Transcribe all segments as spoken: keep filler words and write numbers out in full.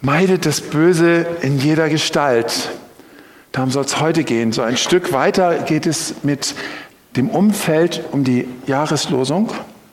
Meidet das Böse in jeder Gestalt. Darum soll es heute gehen. So ein Stück weiter geht es mit dem Umfeld um die Jahreslosung.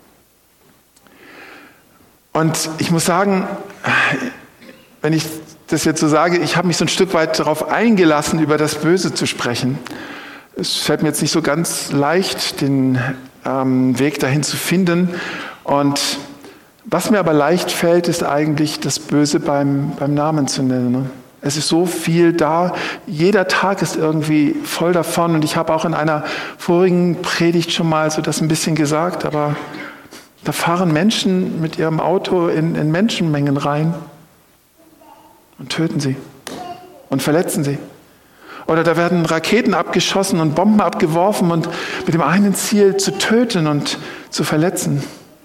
Und ich muss sagen, wenn ich das jetzt so sage, ich habe mich so ein Stück weit darauf eingelassen, über das Böse zu sprechen. Es fällt mir jetzt nicht so ganz leicht, den ähm, Weg dahin zu finden. Und was mir aber leicht fällt, ist eigentlich, das Böse beim, beim Namen zu nennen. Ne? Es ist so viel da. Jeder Tag ist irgendwie voll davon. Und ich habe auch in einer vorigen Predigt schon mal so das ein bisschen gesagt. Aber da fahren Menschen mit ihrem Auto in, in Menschenmengen rein und töten sie und verletzen sie. Oder da werden Raketen abgeschossen und Bomben abgeworfen und mit dem einen Ziel zu töten und zu verletzen.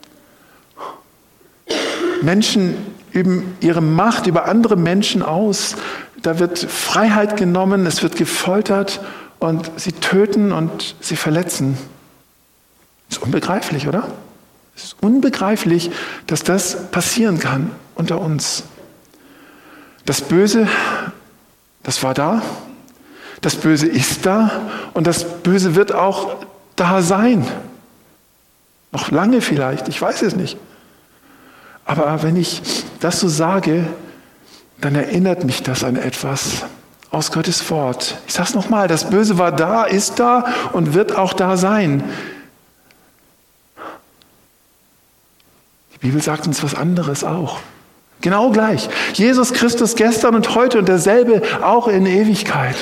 Menschen üben ihre Macht über andere Menschen aus. Da wird Freiheit genommen, es wird gefoltert und sie töten und sie verletzen. Das ist unbegreiflich, oder? Es ist unbegreiflich, dass das passieren kann unter uns. Das Böse, das war da, das Böse ist da und das Böse wird auch da sein. Noch lange vielleicht, ich weiß es nicht. Aber wenn ich das so sage, dann erinnert mich das an etwas aus Gottes Wort. Ich sage es nochmal, das Böse war da, ist da und wird auch da sein. Die Bibel sagt uns was anderes auch. Genau gleich. Jesus Christus gestern und heute und derselbe auch in Ewigkeit.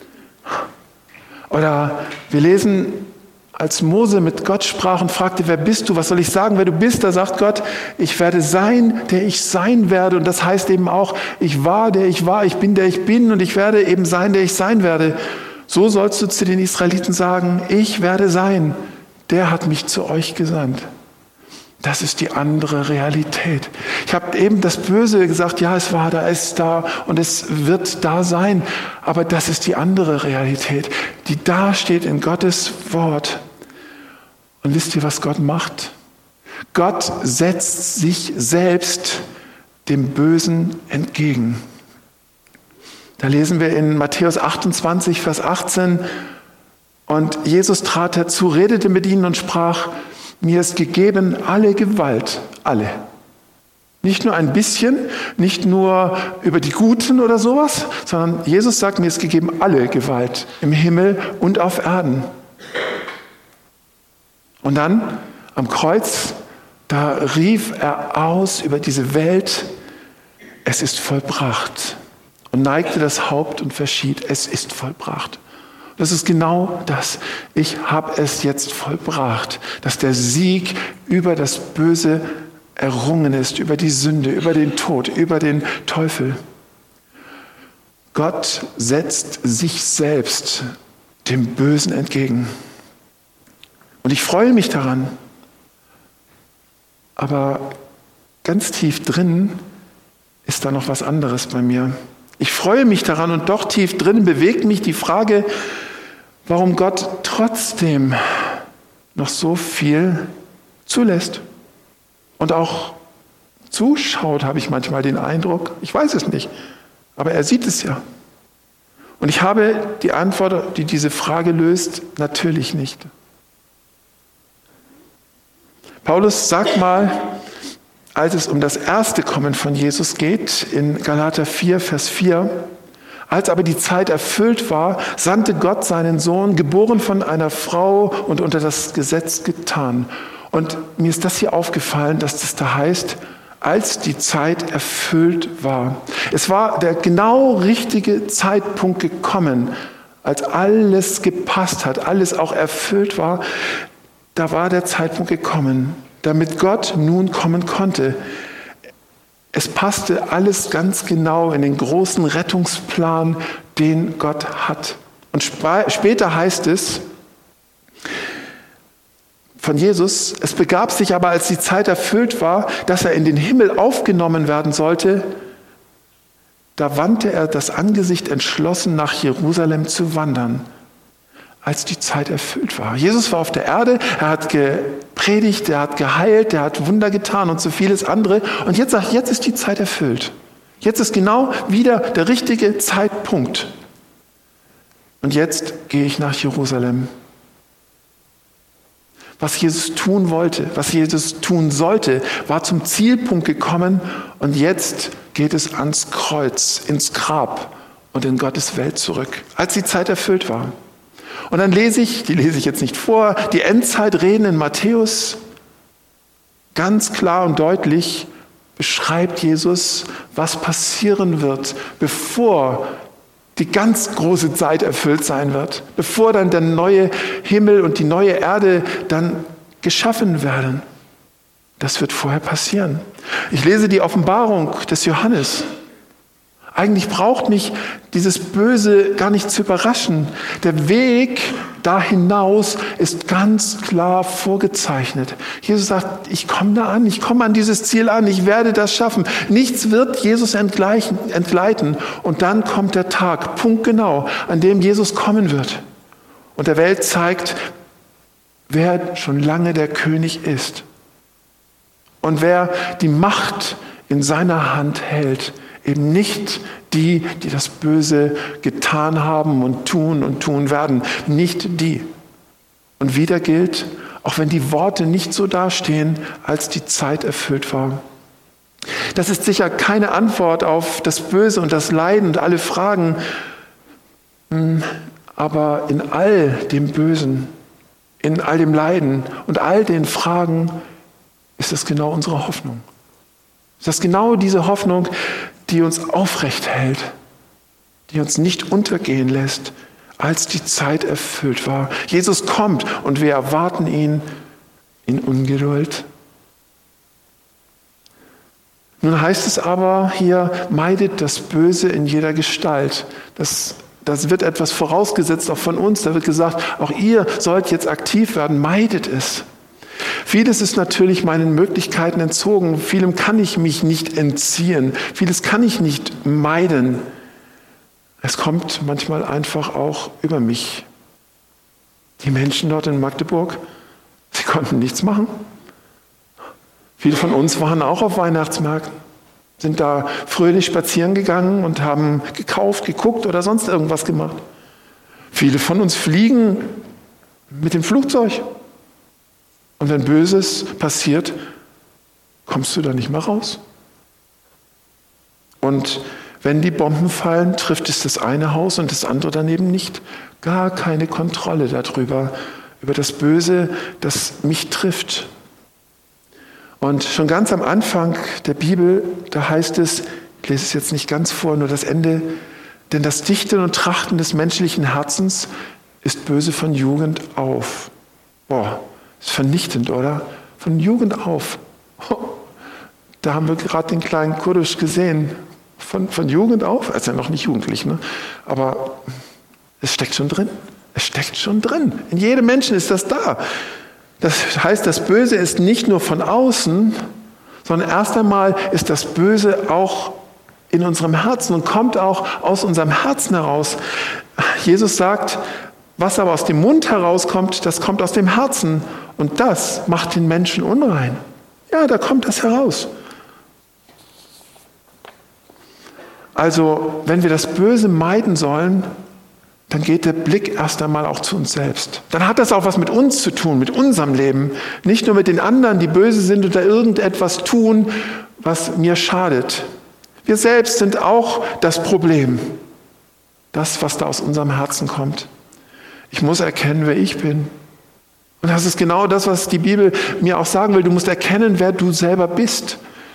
Oder wir lesen, als Mose mit Gott sprach und fragte, wer bist du? Was soll ich sagen, wer du bist? Da sagt Gott, ich werde sein, der ich sein werde. Und das heißt eben auch, ich war, der ich war, ich bin, der ich bin und ich werde eben sein, der ich sein werde. So sollst du zu den Israeliten sagen, ich werde sein, der hat mich zu euch gesandt. Das ist die andere Realität. Ich habe eben das Böse gesagt, ja, es war da, es ist da und es wird da sein. Aber das ist die andere Realität, die da steht in Gottes Wort. Und wisst ihr, was Gott macht? Gott setzt sich selbst dem Bösen entgegen. Da lesen wir in Matthäus achtundzwanzig, Vers achtzehn, und Jesus trat herzu, redete mit ihnen und sprach, mir ist gegeben alle Gewalt, alle. Nicht nur ein bisschen, nicht nur über die Guten oder sowas, sondern Jesus sagt, mir ist gegeben alle Gewalt im Himmel und auf Erden. Und dann am Kreuz, da rief er aus über diese Welt, es ist vollbracht. Und neigte das Haupt und verschied, es ist vollbracht. Das ist genau das. Ich habe es jetzt vollbracht, dass der Sieg über das Böse errungen ist, über die Sünde, über den Tod, über den Teufel. Gott setzt sich selbst dem Bösen entgegen. Und ich freue mich daran. Aber ganz tief drin ist da noch was anderes bei mir. Ich freue mich daran und doch tief drin bewegt mich die Frage, warum Gott trotzdem noch so viel zulässt und auch zuschaut, habe ich manchmal den Eindruck. Ich weiß es nicht, aber er sieht es ja. Und ich habe die Antwort, die diese Frage löst, natürlich nicht. Paulus sagt mal, als es um das erste Kommen von Jesus geht, in Galater vier, Vers vier, als aber die Zeit erfüllt war, sandte Gott seinen Sohn, geboren von einer Frau und unter das Gesetz getan. Und mir ist das hier aufgefallen, dass das da heißt, als die Zeit erfüllt war. Es war der genau richtige Zeitpunkt gekommen, als alles gepasst hat, alles auch erfüllt war. Da war der Zeitpunkt gekommen, damit Gott nun kommen konnte. Es passte alles ganz genau in den großen Rettungsplan, den Gott hat. Und sp- später heißt es von Jesus, es begab sich aber, als die Zeit erfüllt war, dass er in den Himmel aufgenommen werden sollte, da wandte er das Angesicht entschlossen, nach Jerusalem zu wandern, als die Zeit erfüllt war. Jesus war auf der Erde, er hat gepredigt, er hat geheilt, er hat Wunder getan und so vieles andere. Und jetzt sagt, jetzt ist die Zeit erfüllt. Jetzt ist genau wieder der richtige Zeitpunkt. Und jetzt gehe ich nach Jerusalem. Was Jesus tun wollte, was Jesus tun sollte, war zum Zielpunkt gekommen und jetzt geht es ans Kreuz, ins Grab und in Gottes Welt zurück, als die Zeit erfüllt war. Und dann lese ich, die lese ich jetzt nicht vor, die Endzeitreden in Matthäus. Ganz klar und deutlich beschreibt Jesus, was passieren wird, bevor die ganz große Zeit erfüllt sein wird, bevor dann der neue Himmel und die neue Erde dann geschaffen werden. Das wird vorher passieren. Ich lese die Offenbarung des Johannes. Eigentlich braucht mich dieses Böse gar nicht zu überraschen. Der Weg da hinaus ist ganz klar vorgezeichnet. Jesus sagt, ich komme da an, ich komme an dieses Ziel an, ich werde das schaffen. Nichts wird Jesus entgleiten. Und dann kommt der Tag, punktgenau, an dem Jesus kommen wird. Und der Welt zeigt, wer schon lange der König ist. Und wer die Macht in seiner Hand hält. Eben nicht die, die das Böse getan haben und tun und tun werden. Nicht die. Und wieder gilt, auch wenn die Worte nicht so dastehen, als die Zeit erfüllt war. Das ist sicher keine Antwort auf das Böse und das Leiden und alle Fragen. Aber in all dem Bösen, in all dem Leiden und all den Fragen ist das genau unsere Hoffnung. Ist das genau diese Hoffnung, die uns aufrecht hält, die uns nicht untergehen lässt, als die Zeit erfüllt war. Jesus kommt und wir erwarten ihn in Ungeduld. Nun heißt es aber hier, meidet das Böse in jeder Gestalt. Das, das wird etwas vorausgesetzt, auch von uns. Da wird gesagt, auch ihr sollt jetzt aktiv werden, meidet es. Vieles ist natürlich meinen Möglichkeiten entzogen. Vielem kann ich mich nicht entziehen. Vieles kann ich nicht meiden. Es kommt manchmal einfach auch über mich. Die Menschen dort in Magdeburg, sie konnten nichts machen. Viele von uns waren auch auf Weihnachtsmärkten, sind da fröhlich spazieren gegangen und haben gekauft, geguckt oder sonst irgendwas gemacht. Viele von uns fliegen mit dem Flugzeug. Und wenn Böses passiert, kommst du da nicht mehr raus. Und wenn die Bomben fallen, trifft es das eine Haus und das andere daneben nicht. Gar keine Kontrolle darüber, über das Böse, das mich trifft. Und schon ganz am Anfang der Bibel, da heißt es, ich lese es jetzt nicht ganz vor, nur das Ende, denn das Dichten und Trachten des menschlichen Herzens ist böse von Jugend auf. Boah. Ist vernichtend, oder? Von Jugend auf. Oh, da haben wir gerade den kleinen Kurdisch gesehen. Von, von Jugend auf, also noch nicht jugendlich, ne? Aber es steckt schon drin. Es steckt schon drin. In jedem Menschen ist das da. Das heißt, das Böse ist nicht nur von außen, sondern erst einmal ist das Böse auch in unserem Herzen und kommt auch aus unserem Herzen heraus. Jesus sagt, was aber aus dem Mund herauskommt, das kommt aus dem Herzen. Und das macht den Menschen unrein. Ja, da kommt das heraus. Also, wenn wir das Böse meiden sollen, dann geht der Blick erst einmal auch zu uns selbst. Dann hat das auch was mit uns zu tun, mit unserem Leben. Nicht nur mit den anderen, die böse sind oder irgendetwas tun, was mir schadet. Wir selbst sind auch das Problem. Das, was da aus unserem Herzen kommt. Ich muss erkennen, wer ich bin. Und das ist genau das, was die Bibel mir auch sagen will. Du musst erkennen, wer du selber bist.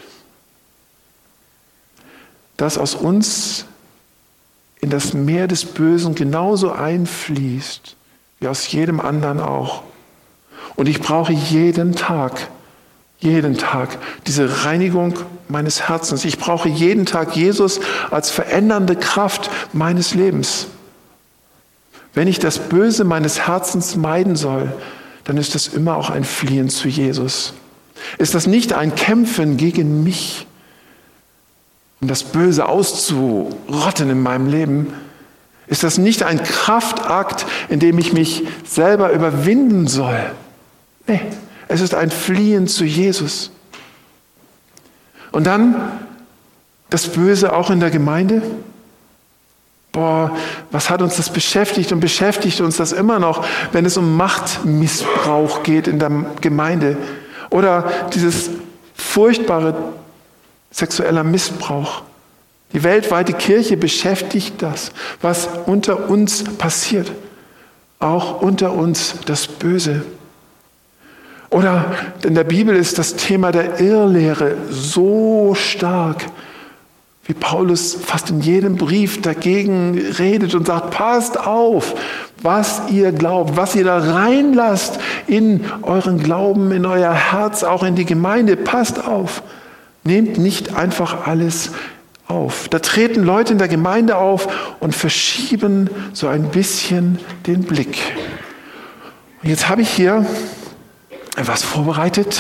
Dass aus uns in das Meer des Bösen genauso einfließt, wie aus jedem anderen auch. Und ich brauche jeden Tag, jeden Tag diese Reinigung meines Herzens. Ich brauche jeden Tag Jesus als verändernde Kraft meines Lebens. Wenn ich das Böse meines Herzens meiden soll, dann ist das immer auch ein Fliehen zu Jesus. Ist das nicht ein Kämpfen gegen mich, um das Böse auszurotten in meinem Leben? Ist das nicht ein Kraftakt, in dem ich mich selber überwinden soll? Nee, es ist ein Fliehen zu Jesus. Und dann Das Böse auch in der Gemeinde? Boah, was hat uns das beschäftigt und beschäftigt uns das immer noch, wenn es um Machtmissbrauch geht in der Gemeinde? Oder dieses furchtbare sexueller Missbrauch. Die weltweite Kirche beschäftigt das, was unter uns passiert. Auch unter uns das Böse. Oder in der Bibel ist das Thema der Irrlehre so stark, wie Paulus fast in jedem Brief dagegen redet und sagt, passt auf, was ihr glaubt, was ihr da reinlasst in euren Glauben, in euer Herz, auch in die Gemeinde, passt auf. Nehmt nicht einfach alles auf. Da treten Leute in der Gemeinde auf und verschieben so ein bisschen den Blick. Und jetzt habe ich hier etwas vorbereitet.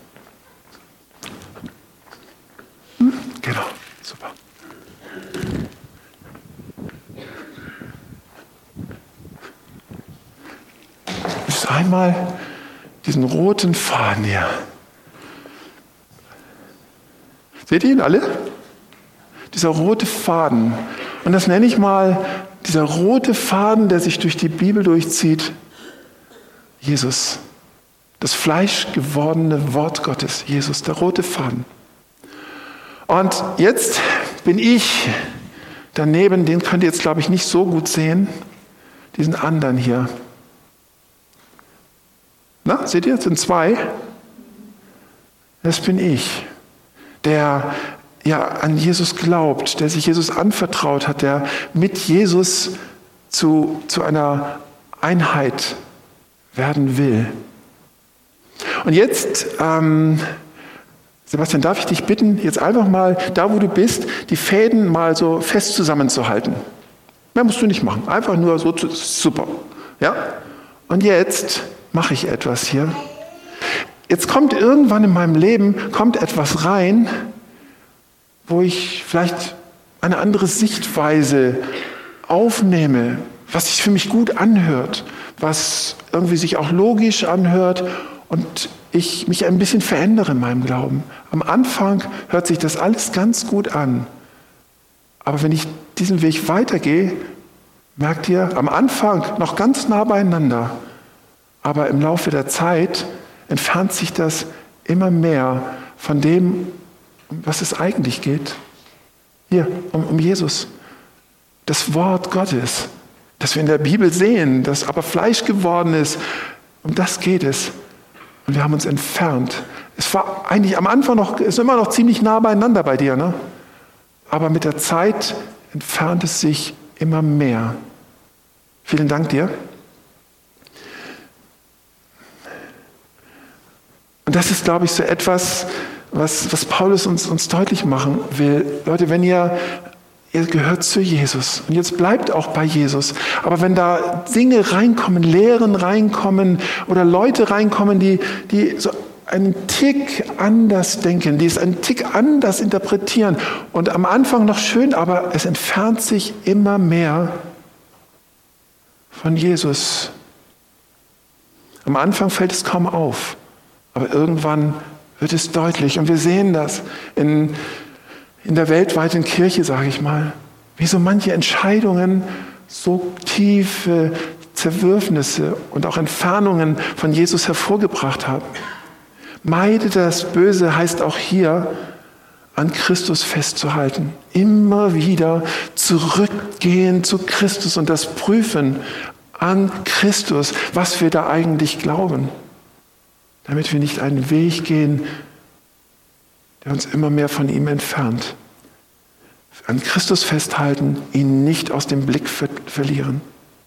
Hm, genau. Super. Ich muss einmal diesen roten Faden hier. Seht ihr ihn alle? Dieser rote Faden. Und das nenne ich mal dieser rote Faden, der sich durch die Bibel durchzieht. Jesus. Das fleischgewordene Wort Gottes. Jesus, der rote Faden. Und jetzt bin ich daneben, den könnt ihr jetzt, glaube ich, nicht so gut sehen, diesen anderen hier. Na, seht ihr, es sind zwei. Das bin ich, der ja an Jesus glaubt, der sich Jesus anvertraut hat, der mit Jesus zu, zu einer Einheit werden will. Und jetzt, ähm, Sebastian, darf ich dich bitten, jetzt einfach mal, da wo du bist, die Fäden mal so fest zusammenzuhalten. Mehr musst du nicht machen, einfach nur so, zu, super. Ja? Und jetzt mache ich etwas hier. Jetzt kommt irgendwann in meinem Leben, kommt etwas rein, wo ich vielleicht eine andere Sichtweise aufnehme, was sich für mich gut anhört, was irgendwie sich auch logisch anhört und ich mich ein bisschen verändere in meinem Glauben. Am Anfang hört sich das alles ganz gut an. Aber wenn ich diesen Weg weitergehe, merkt ihr, am Anfang noch ganz nah beieinander. Aber im Laufe der Zeit entfernt sich das immer mehr von dem, um was es eigentlich geht. Hier, um, um Jesus. Das Wort Gottes, das wir in der Bibel sehen, das aber Fleisch geworden ist. Um das geht es. Und wir haben uns entfernt. Es war eigentlich am Anfang noch, ist immer noch ziemlich nah beieinander bei dir, ne? Aber mit der Zeit entfernt es sich immer mehr. Vielen Dank dir. Und das ist, glaube ich, so etwas, was, was Paulus uns, uns deutlich machen will. Leute, wenn ihr, ihr gehört zu Jesus und jetzt bleibt auch bei Jesus, aber wenn da Dinge reinkommen, Lehren reinkommen oder Leute reinkommen, die, die so einen Tick anders denken, die es einen Tick anders interpretieren und am Anfang noch schön, aber es entfernt sich immer mehr von Jesus. Am Anfang fällt es kaum auf. Aber irgendwann wird es deutlich. Und wir sehen das in, in der weltweiten Kirche, sage ich mal, wie so manche Entscheidungen so tiefe Zerwürfnisse und auch Entfernungen von Jesus hervorgebracht haben. Meide das Böse heißt auch hier, an Christus festzuhalten. Immer wieder zurückgehen zu Christus und das prüfen an Christus, was wir da eigentlich glauben. Damit wir nicht einen Weg gehen, der uns immer mehr von ihm entfernt. An Christus festhalten, ihn nicht aus dem Blick ver- verlieren.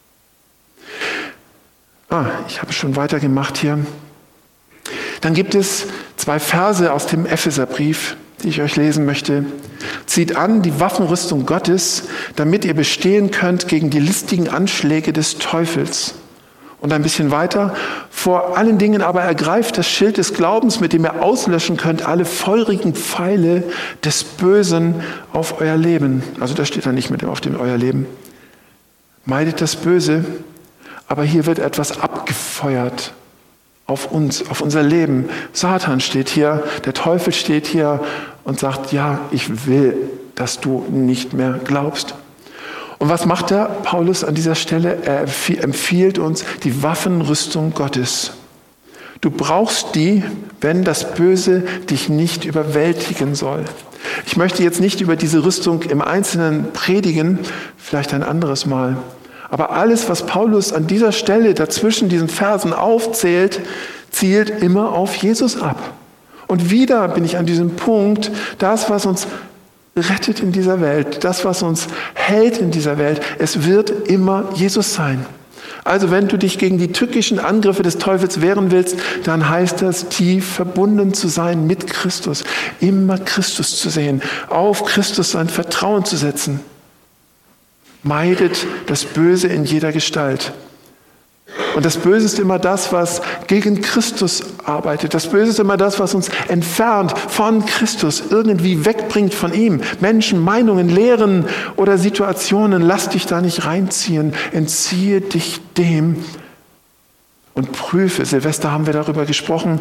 Ah, ich habe schon weitergemacht hier. Dann gibt es zwei Verse aus dem Epheserbrief, die ich euch lesen möchte. Zieht an die Waffenrüstung Gottes, damit ihr bestehen könnt gegen die listigen Anschläge des Teufels. Und ein bisschen weiter, vor allen Dingen aber ergreift das Schild des Glaubens, mit dem ihr auslöschen könnt alle feurigen Pfeile des Bösen auf euer Leben. Also da steht da nicht mit auf dem euer Leben. Meidet das Böse, aber hier wird etwas abgefeuert auf uns, auf unser Leben. Satan steht hier, der Teufel steht hier und sagt, ja, ich will dass du nicht mehr glaubst. Und was macht der Paulus an dieser Stelle? Er empfiehlt uns die Waffenrüstung Gottes. Du brauchst die, wenn das Böse dich nicht überwältigen soll. Ich möchte jetzt nicht über diese Rüstung im Einzelnen predigen, vielleicht ein anderes Mal. Aber alles, was Paulus an dieser Stelle dazwischen diesen Versen aufzählt, zielt immer auf Jesus ab. Und wieder bin ich an diesem Punkt, das, was uns rettet in dieser Welt, das, was uns hält in dieser Welt, es wird immer Jesus sein. Also wenn du dich gegen die tückischen Angriffe des Teufels wehren willst, dann heißt das, tief verbunden zu sein mit Christus, immer Christus zu sehen, auf Christus sein Vertrauen zu setzen. Meidet das Böse in jeder Gestalt. Und das Böse ist immer das, was gegen Christus arbeitet. Das Böse ist immer das, was uns entfernt von Christus, irgendwie wegbringt von ihm. Menschen, Meinungen, Lehren oder Situationen, lass dich da nicht reinziehen. Entziehe dich dem und prüfe. Silvester haben wir darüber gesprochen.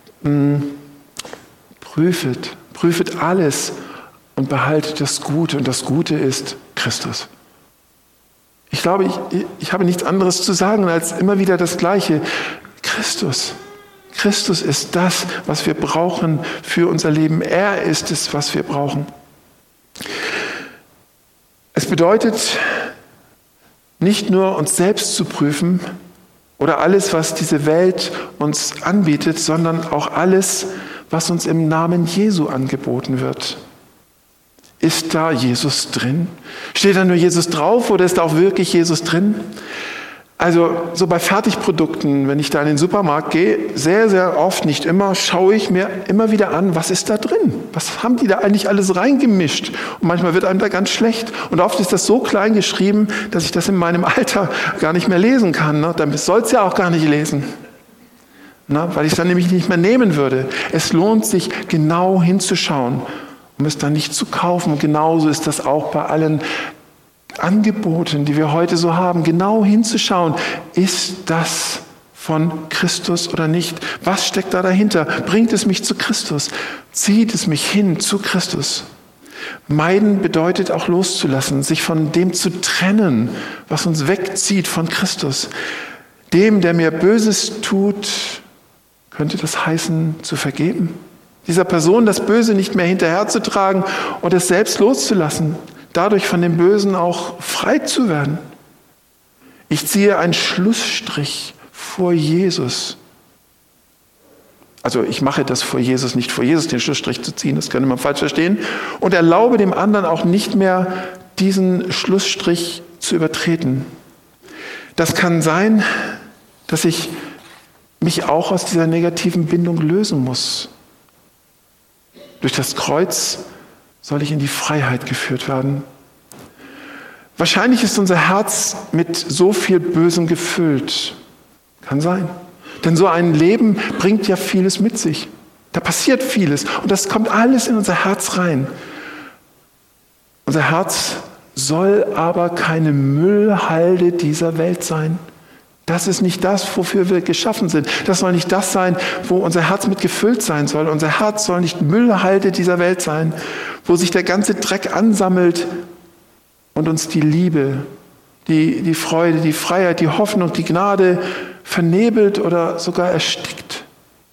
Prüfet, prüfet alles und behaltet das Gute. Und das Gute ist Christus. Ich glaube, ich, ich habe nichts anderes zu sagen als immer wieder das Gleiche. Christus. Christus ist das, was wir brauchen für unser Leben. Er ist es, was wir brauchen. Es bedeutet nicht nur, uns selbst zu prüfen oder alles, was diese Welt uns anbietet, sondern auch alles, was uns im Namen Jesu angeboten wird. Ist da Jesus drin? Steht da nur Jesus drauf oder ist da auch wirklich Jesus drin? Also so bei Fertigprodukten, wenn ich da in den Supermarkt gehe, sehr, sehr oft, nicht immer, schaue ich mir immer wieder an, was ist da drin? Was haben die da eigentlich alles reingemischt? Und manchmal wird einem da ganz schlecht. Und oft ist das so klein geschrieben, dass ich das in meinem Alter gar nicht mehr lesen kann. Ne? Dann soll es ja auch gar nicht lesen. Na, weil ich es dann nämlich nicht mehr nehmen würde. Es lohnt sich, genau hinzuschauen, um es dann nicht zu kaufen. Und genauso ist das auch bei allen Angeboten, die wir heute so haben, genau hinzuschauen, ist das von Christus oder nicht? Was steckt da dahinter? Bringt es mich zu Christus? Zieht es mich hin zu Christus? Meiden bedeutet auch loszulassen, sich von dem zu trennen, was uns wegzieht von Christus. Dem, der mir Böses tut, könnte das heißen, zu vergeben. Dieser Person das Böse nicht mehr hinterherzutragen und es selbst loszulassen. Dadurch von dem Bösen auch frei zu werden. Ich ziehe einen Schlussstrich vor Jesus. Also ich mache das vor Jesus, nicht vor Jesus den Schlussstrich zu ziehen, das könnte man falsch verstehen. Und erlaube dem anderen auch nicht mehr, diesen Schlussstrich zu übertreten. Das kann sein, dass ich mich auch aus dieser negativen Bindung lösen muss. Durch das Kreuz soll ich in die Freiheit geführt werden. Wahrscheinlich ist unser Herz mit so viel Bösem gefüllt. Kann sein. Denn so ein Leben bringt ja vieles mit sich. Da passiert vieles und das kommt alles in unser Herz rein. Unser Herz soll aber keine Müllhalde dieser Welt sein. Das ist nicht das, wofür wir geschaffen sind. Das soll nicht das sein, wo unser Herz mit gefüllt sein soll. Unser Herz soll nicht Müllhalde dieser Welt sein, wo sich der ganze Dreck ansammelt und uns die Liebe, die, die Freude, die Freiheit, die Hoffnung, die Gnade vernebelt oder sogar erstickt.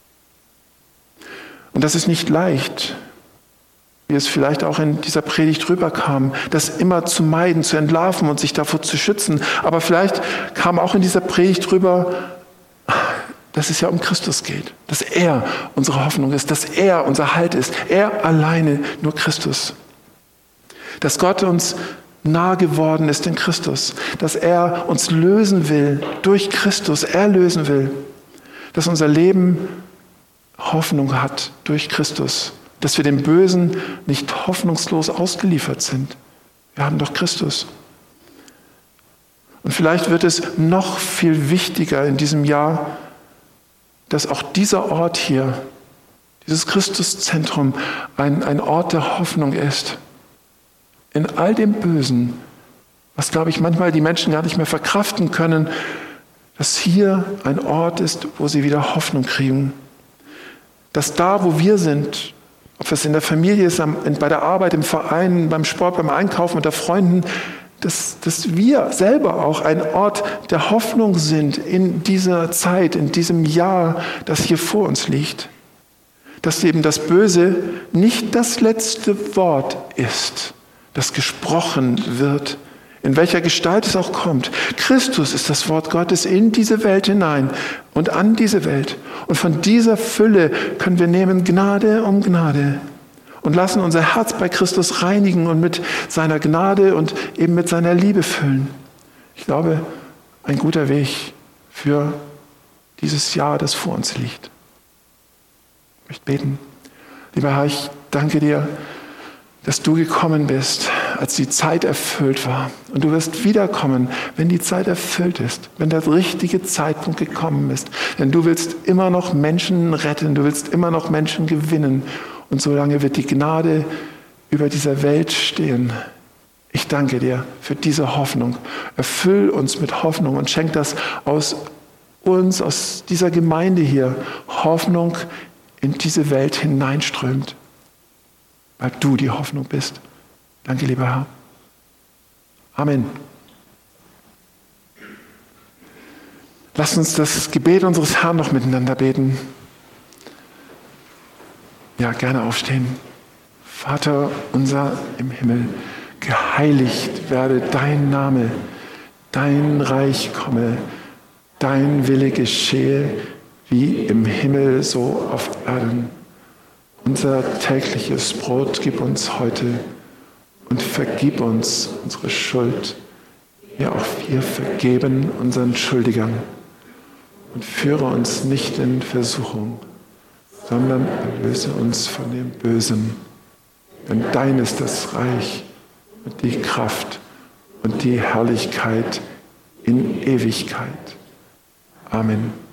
Und das ist nicht leicht, wie es vielleicht auch in dieser Predigt rüberkam, das immer zu meiden, zu entlarven und sich davor zu schützen. Aber vielleicht kam auch in dieser Predigt rüber, dass es ja um Christus geht, dass er unsere Hoffnung ist, dass er unser Halt ist, er alleine, nur Christus. Dass Gott uns nah geworden ist in Christus, dass er uns lösen will, durch Christus erlösen will, dass unser Leben Hoffnung hat durch Christus. Dass wir dem Bösen nicht hoffnungslos ausgeliefert sind. Wir haben doch Christus. Und vielleicht wird es noch viel wichtiger in diesem Jahr, dass auch dieser Ort hier, dieses Christuszentrum, ein, ein Ort der Hoffnung ist. In all dem Bösen, was, glaube ich, manchmal die Menschen gar nicht mehr verkraften können, dass hier ein Ort ist, wo sie wieder Hoffnung kriegen. Dass da, wo wir sind, ob es in der Familie ist, bei der Arbeit, im Verein, beim Sport, beim Einkaufen unter Freunden, dass, dass wir selber auch ein Ort der Hoffnung sind in dieser Zeit, in diesem Jahr, das hier vor uns liegt. Dass eben das Böse nicht das letzte Wort ist, das gesprochen wird, in welcher Gestalt es auch kommt. Christus ist das Wort Gottes in diese Welt hinein und an diese Welt. Und von dieser Fülle können wir nehmen Gnade um Gnade und lassen unser Herz bei Christus reinigen und mit seiner Gnade und eben mit seiner Liebe füllen. Ich glaube, ein guter Weg für dieses Jahr, das vor uns liegt. Ich möchte beten. Lieber Herr, ich danke dir, dass du gekommen bist, als die Zeit erfüllt war. Und du wirst wiederkommen, wenn die Zeit erfüllt ist, wenn der richtige Zeitpunkt gekommen ist. Denn du willst immer noch Menschen retten, du willst immer noch Menschen gewinnen. Und solange wird die Gnade über dieser Welt stehen. Ich danke dir für diese Hoffnung. Erfüll uns mit Hoffnung und schenk das aus uns, aus dieser Gemeinde hier, Hoffnung in diese Welt hineinströmt, weil du die Hoffnung bist. Danke, lieber Herr. Amen. Lasst uns das Gebet unseres Herrn noch miteinander beten. Ja, gerne aufstehen. Vater unser im Himmel, geheiligt werde dein Name, dein Reich komme, dein Wille geschehe, wie im Himmel, so auf Erden. Unser tägliches Brot gib uns heute und vergib uns unsere Schuld, wie auch wir vergeben unseren Schuldigern. Und führe uns nicht in Versuchung, sondern erlöse uns von dem Bösen. Denn dein ist das Reich und die Kraft und die Herrlichkeit in Ewigkeit. Amen.